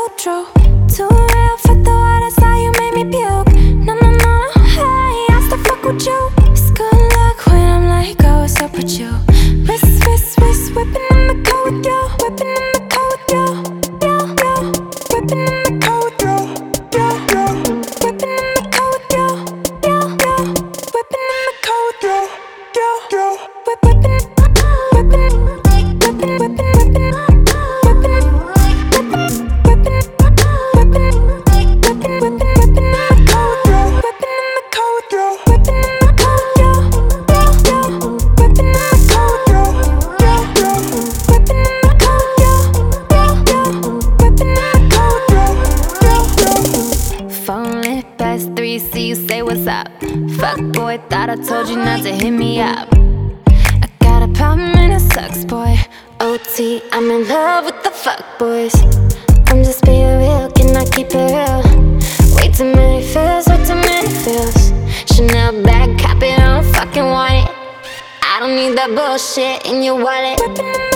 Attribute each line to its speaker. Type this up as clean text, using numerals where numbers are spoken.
Speaker 1: true. Too real for the world, that's how you made me puke. No, no, no, no, hey, I still fuck with you. It's good luck when I'm like, oh, what's up with you? Wrist, wrist, wrist, whipping in the car with you. Whipping in the car with you. Yo, yo. Whipping in the car with you. Yo, yo. Whipping in the car with you. Yo, yo. Whipping in the car with you. Yo, yo. Whipping, whipping, whipping, whipping, whipping. Phone lit past 3, see you say what's up. Fuck boy, thought I told you not to hit me up. I got a problem and it sucks, boy. OT, I'm in love with the fuck boys. I'm just being real, can I keep it real? Way too many feels, way too many feels. Chanel bag, cop it, I don't fucking want it. I don't need that bullshit in your wallet.